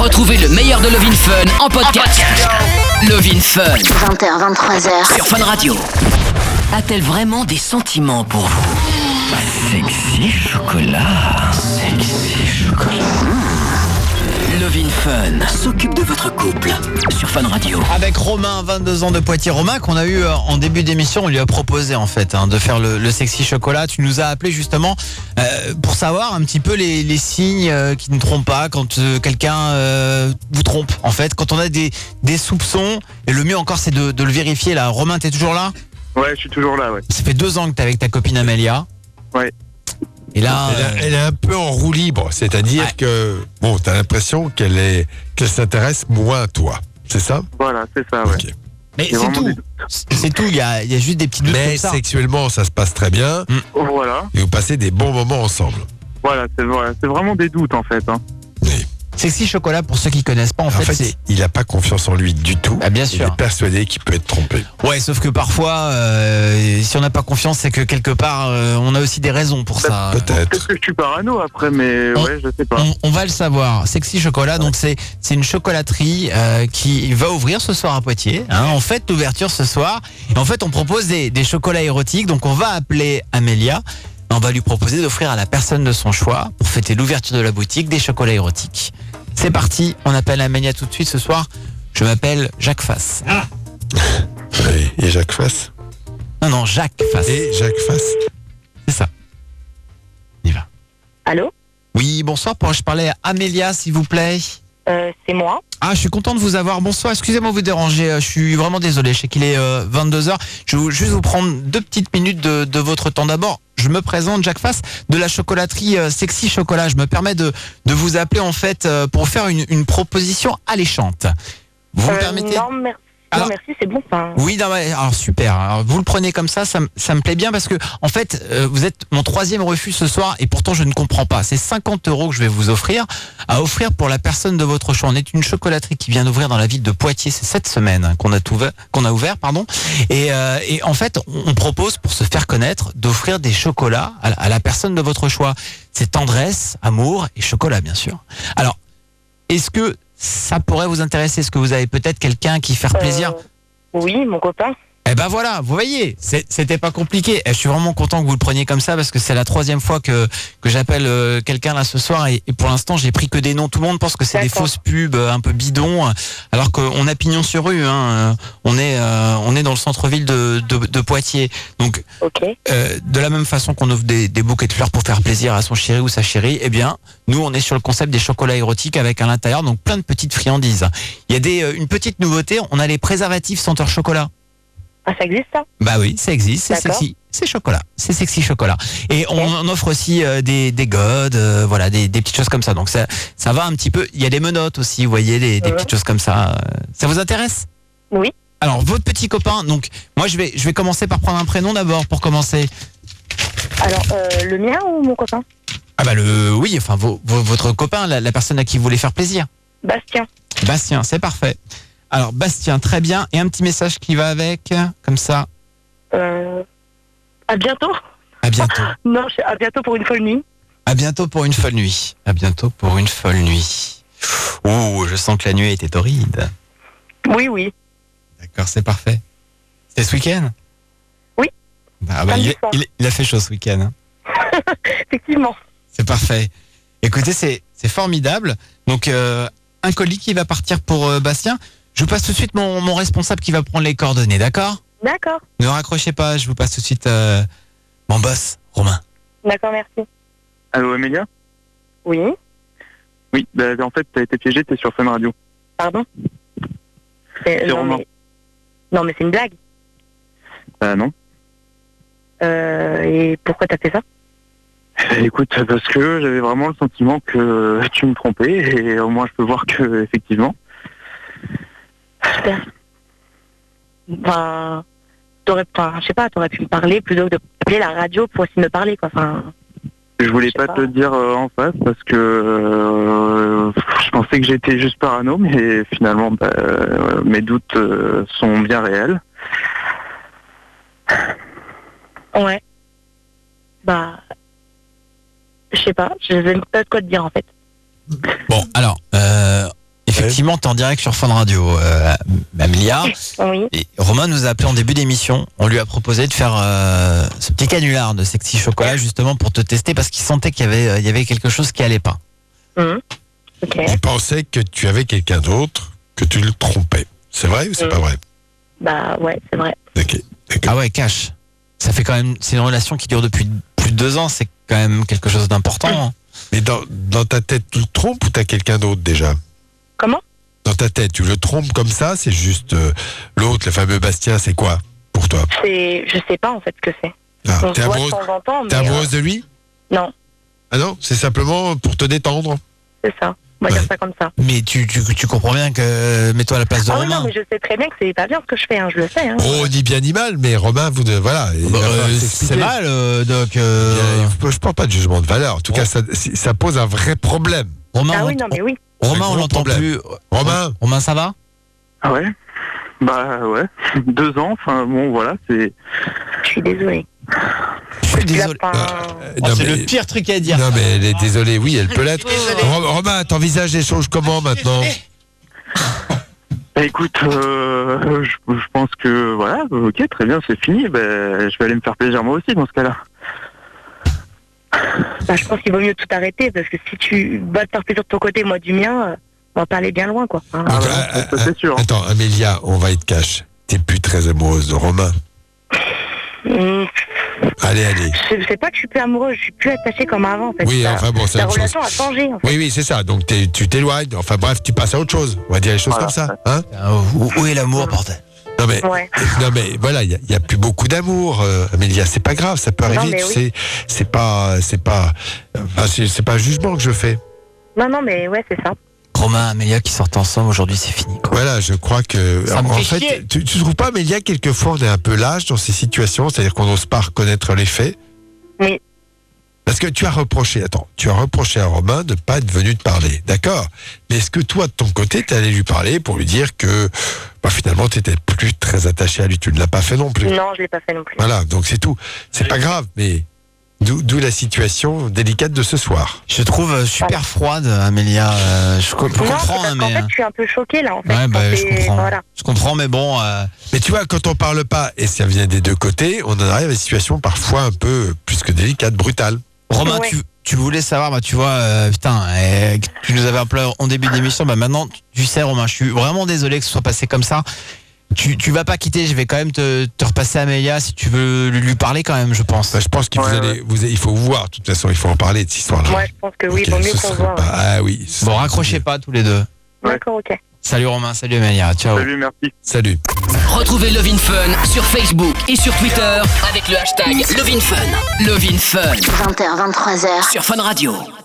Retrouvez le meilleur de Love in Fun en podcast. Love in Fun. 20h, 23h. Sur Fun Radio. A-t-elle vraiment des sentiments pour vous? Sexy chocolat. Sexy chocolat. Love in Fun s'occupe de votre couple sur Fun Radio. Avec Romain, 22 ans de Poitiers. Romain, qu'on a eu en début d'émission, on lui a proposé en fait de faire le sexy chocolat. Tu nous as appelé justement pour savoir un petit peu les signes qui ne trompent pas quand quelqu'un vous trompe. En fait, quand on a des soupçons, et le mieux encore c'est de le vérifier là. Romain, t'es toujours là? Ouais, je suis toujours là, ouais. Ça fait 2 ans que t'es avec ta copine Amélia. Ouais. Et là, Elle est un peu en roue libre, c'est-à-dire que bon, t'as l'impression qu'elle s'intéresse moins à toi, c'est ça? Voilà, c'est ça, ouais. Ok. mais c'est c'est vraiment tout. C'est tout. Il y a juste des petits doutes Mais comme ça. sexuellement, ça se passe très bien Voilà, et vous passez des bons moments ensemble. voilà, c'est vraiment des doutes, en fait. Hein. Sexy chocolat, pour ceux qui connaissent pas, en En fait, fait, c'est. il n'a pas confiance en lui du tout. Ah, bien Il sûr. est persuadé qu'il peut être trompé. Ouais, sauf que parfois, si on n'a pas confiance, c'est que quelque part, on a aussi des raisons pour ça. Peut-être Peut-être. que je suis parano après, mais On- ouais, je sais pas. On va le savoir. Sexy chocolat, donc c'est une chocolaterie qui va ouvrir ce soir à Poitiers. On fête l'ouverture ce soir. Et en fait, on propose des chocolats érotiques. Donc, on va appeler Amélia. On va lui proposer d'offrir à la personne de son choix, pour fêter l'ouverture de la boutique, des chocolats érotiques. C'est parti. On appelle Amélia tout de suite ce soir. Je m'appelle Jacques Fass. Et Jacques Fass. Non, Jacques Fass. Et Jacques Fass. C'est ça. On y va. Allô? Oui, bonsoir. Pourrais-je parler à Amélia, s'il vous plaît? C'est moi. Ah, je suis content de vous avoir. Bonsoir, excusez-moi de vous déranger. Je suis vraiment désolé. Je sais qu'il est 22h. Je vais juste vous prendre 2 petites minutes de votre temps. D'abord, je me présente, Jacques Fass, de la chocolaterie Sexy Chocolat. Je me permets de vous appeler en fait pour faire une proposition alléchante. Vous me permettez? Non, merci. Alors- Non, merci, c'est bon. Enfin, Oui, non, mais, alors super. Alors, vous le prenez comme ça me plaît bien parce que en fait, vous êtes mon 3e refus ce soir et pourtant je ne comprends pas. C'est 50 € que je vais vous offrir à offrir pour la personne de votre choix. On est une chocolaterie qui vient d'ouvrir dans la ville de Poitiers. C'est cette semaine qu'on a ouvert, pardon. Et en fait, on propose pour se faire connaître d'offrir des chocolats à la personne de votre choix. C'est tendresse, amour et chocolat, bien sûr. Alors, est-ce que ça pourrait vous intéresser? Est-ce que vous avez peut-être quelqu'un qui faire plaisir? oui, mon copain. Eh ben voilà, vous voyez, c'était pas compliqué. Je suis vraiment content que vous le preniez comme ça parce que c'est la 3e fois que j'appelle quelqu'un là ce soir et pour l'instant j'ai pris que des noms. Tout le monde pense que c'est des D'accord. fausses pubs un peu bidons, alors qu'on a pignon sur rue. On est dans le centre-ville de Poitiers. Donc Ok. de la même façon qu'on offre des bouquets de fleurs pour faire plaisir à son chéri ou sa chérie, eh bien nous on est sur le concept des chocolats érotiques avec à l'intérieur donc plein de petites friandises. Il y a une petite nouveauté, on a les préservatifs senteur chocolat. Ah, ça existe, ça? Bah oui, ça existe, c'est D'accord. sexy, c'est chocolat, c'est sexy chocolat. Et on offre aussi des godes, voilà, des petites choses comme ça. Donc ça va un petit peu. Il y a des menottes aussi, vous voyez, des petites choses comme ça. Ça vous intéresse? Oui. Alors votre petit copain, donc moi je vais commencer par prendre un prénom d'abord pour commencer. Alors, le mien ou mon copain? Ah bah oui, enfin votre copain, la personne à qui vous voulez faire plaisir. Bastien. Bastien, c'est parfait. Alors Bastien, très bien. Et un petit message qui va avec, comme ça. À bientôt. À bientôt. Non, à bientôt pour une folle nuit. À bientôt pour une folle nuit. À bientôt pour une folle nuit. Oh, je sens que la nuit était torride. Oui, oui. D'accord, c'est parfait. C'était ce week-end? Oui. Bah, Samedi soir. il a fait chaud ce week-end. Effectivement. C'est parfait. Écoutez, c'est formidable. Donc, un colis qui va partir pour Bastien. Je vous passe tout de suite mon responsable qui va prendre les coordonnées, d'accord? D'accord. Ne raccrochez pas, je vous passe tout de suite mon boss, Romain. D'accord, merci. Allô, Amélia? Oui. Oui, bah, en fait, t'as été piégé, t'es sur Fun Radio. Pardon? C'est non, Romain. Non, mais c'est une blague. Non. Et pourquoi t'as fait ça? Écoute, parce que j'avais vraiment le sentiment que tu me trompais et au moins je peux voir que, effectivement. Super. Enfin, je sais pas, t'aurais pu me parler plutôt que de appeler la radio pour essayer de me parler, quoi. Enfin, Je voulais Je sais pas pas. te le dire en face parce que je pensais que j'étais juste parano, mais finalement, mes doutes sont bien réels. ouais. Bah, je sais pas, je sais même pas de quoi te dire, en fait. Bon, alors, effectivement, t'es en direct sur Fun Radio, Amélia. Oui. Et Romain nous a appelé en début d'émission. On lui a proposé de faire ce petit canular de Sexy Chocolat justement pour te tester parce qu'il sentait qu'il y avait quelque chose qui allait pas. Ok. Il pensait que tu avais quelqu'un d'autre, que tu le trompais. C'est vrai ou c'est pas vrai? Bah ouais, c'est vrai. Ok. Ah ouais, cash. Ça fait quand même, c'est une relation qui dure depuis plus de 2 ans. C'est quand même quelque chose d'important. Hein. Mais dans ta tête, tu le trompes ou t'as quelqu'un d'autre déjà? Comment? Dans ta tête, tu le trompes comme ça? C'est juste l'autre, le fameux Bastien, c'est quoi pour toi? Je sais pas en fait ce que c'est. Ah, On t'es se voit de amoureuse, temps en temps, t'es mais amoureuse de lui? non, Ah non, c'est simplement pour te détendre. c'est ça. On va Ouais. dire ça comme ça. Mais tu comprends bien que mets-toi à la place de Ah oui, Romain. non, mais je sais très bien que c'est pas bien ce que je fais, hein, je le sais. Hein. Oh, ni bien ni mal, mais Romain, voilà. il va falloir c'est s'expliquer. mal, Doc. Je parle pas de jugement de valeur. En tout cas, ça pose un vrai problème. Romain, Ah oui, non, mais oui. Romain, un on gros l'entend problème. plus. Romain, Romain, ça va? Ah ouais. Bah ouais. 2 ans. Enfin bon, voilà, c'est. Je suis désolée. Je suis Tu l'as désolé. pas- Oh, non, c'est mais- le pire truc à dire. Non, ça. mais elle est désolée, oui, elle peut l'être. Désolé. Romain, t'envisages les choses comment maintenant? Bah, écoute, je pense que voilà, ok, très bien, c'est fini. Ben, je vais aller me faire plaisir moi aussi dans ce cas-là. Bah, je pense qu'il vaut mieux tout arrêter parce que si tu vas te faire plaisir de ton côté, moi du mien, on va pas aller bien loin, quoi. Hein. Ah, Donc, bah, ça, c'est sûr. Attends, Amélia, on va être cash. T'es plus très amoureuse de Romain. Allez. Je sais pas que je suis plus amoureuse, je suis plus attachée comme avant, en fait. Oui, La- enfin bon, c'est la la même chose. relation a changé, en fait. Oui, c'est ça. Donc tu t'éloignes. Enfin bref, tu passes à autre chose. On va dire les choses Voilà. comme ça. Hein? Où est l'amour, bordel? Non mais, Ouais. voilà, il y a plus beaucoup d'amour, Amélia. C'est pas grave, ça peut Non, arriver. mais Tu oui. sais, c'est pas un jugement que je fais. Non, mais ouais, c'est ça. Romain, Amélia qui sortent ensemble aujourd'hui, c'est fini, quoi. Voilà, je crois que Ça me en fait fait, chier. tu trouves pas, Amélia, quelquefois on est un peu lâche dans ces situations, c'est-à-dire qu'on n'ose pas reconnaître les faits. Oui. Parce que tu as reproché à Romain de ne pas être venu te parler, d'accord? Mais est-ce que toi, de ton côté, tu es allé lui parler pour lui dire que finalement, tu n'étais plus très attaché à lui? Tu ne l'as pas fait non plus. Non, je l'ai pas fait non plus. Voilà, donc c'est tout. C'est pas grave, mais d'où la situation délicate de ce soir. Je trouve super froide, Amélia. Je Non, c'est comprends, parce hein, qu'en mais. fait, je suis un peu choquée, là, en fait. Ouais, bah, Quand je c'est- comprends. Voilà. Je comprends, mais bon. Mais tu vois, quand on parle pas, et ça vient des deux côtés, on en arrive à des situations parfois un peu plus que délicates, brutales. Romain, Ouais. tu voulais savoir, bah, tu vois, putain, tu nous avais appelé en début d'émission, bah maintenant, tu sais, Romain, je suis vraiment désolé que ce soit passé comme ça. Tu vas pas quitter, je vais quand même te repasser Amélia si tu veux lui parler quand même, je pense. Je pense qu'il il faut vous voir, de toute façon, il faut en parler de cette histoire-là. Moi, je pense que oui, il vaut Ok, mieux ce qu'on se serait voit. pas- Ah oui. ce Bon, serait- raccrochez pas tous les deux. D'accord, ok. Salut Romain, salut Amélia, ciao. Salut, merci. Salut. Retrouvez Love in Fun sur Facebook et sur Twitter avec le hashtag Love in Fun. Love in Fun 20h, 23h. sur Fun Radio.